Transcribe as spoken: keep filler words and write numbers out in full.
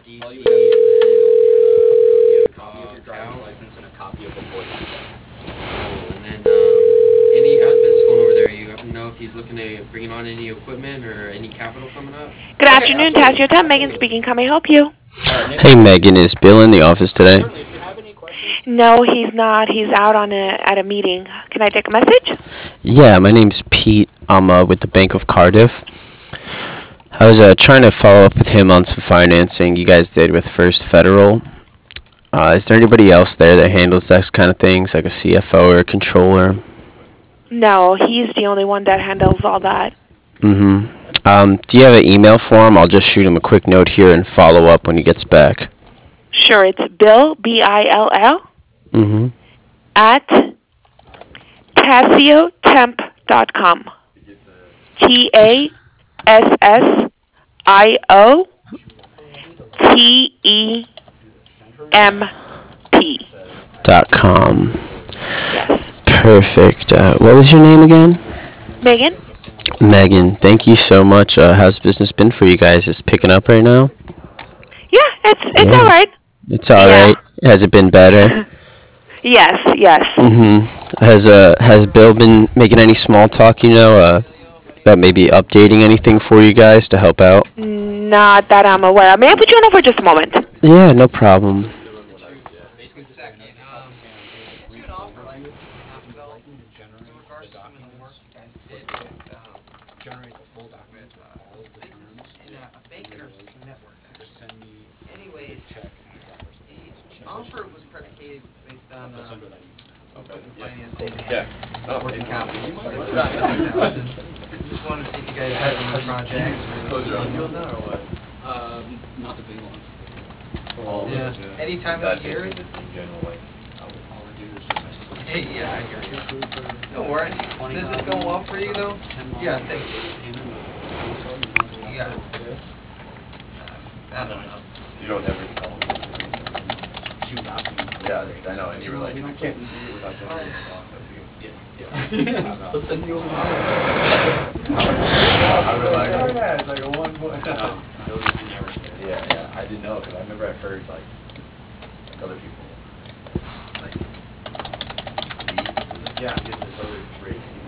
All you would have to do is a copy of your driver's license and a copy of the board license. Oh, and then um, any how's business going over there? You happen to know if he's looking at bringing on any equipment or any capital coming up? Good afternoon, Tasio Time. Megan speaking. How may I help you? Hey Megan, is Bill in the office today? Certainly, if you have any questions. No, he's not. He's out on a at a meeting. Can I take a message? Yeah, my name's Pete. I'm uh, with the Bank of Cardiff. I was uh, trying to follow up with him on some financing you guys did with First Federal. Uh, is there anybody else there that handles those kind of things, like a C F O or a controller? No, he's the only one that handles all that. Mm-hmm. Um, do you have an email for him? I'll just shoot him a quick note here and follow up when he gets back. Sure, it's Bill, B I L L, Mm-hmm. at tasio temp dot com. T A S S I O T E M P. Dot com. Yes. Perfect. Uh, what was your name again? Megan? Megan. Thank you so much. Uh, how's business been for you guys? Is it picking up right now? Yeah, it's it's Yeah. all right. It's all Yeah. right. Has it been better? Yes, yes. Mm-hmm. Has uh has Bill been making any small talk? You know, uh, about maybe updating anything for you guys to help out? Not that I'm aware of. May I put you on hold for just a moment? Yeah, no problem. Generate the full document, all of the terms. Just send me Anyways, check and dollars. the offer was predicated based on That's uh, under that email. equipment financing Yeah. and working capital. Just wanted to see if you guys had any projects. Close your own deals now or what? Um, not the big ones. All of Yeah. those, yeah. Any time of That's year? just in general, like, I would, all I do is just message. Hey, yeah, I hear you. Don't worry. Business going well for you though? Yeah, thanks. Yeah. I don't know. You don't ever tell them. Yeah, I know, and you were like, I can't. Without generating a loss, that's you. Yeah. Let's send you over. I was like, Yeah, it's like a one point. No, those are never said. Yeah, yeah, I didn't know, because I remember I heard like, like other people, like, Lee, was it? Yeah, he has this other race,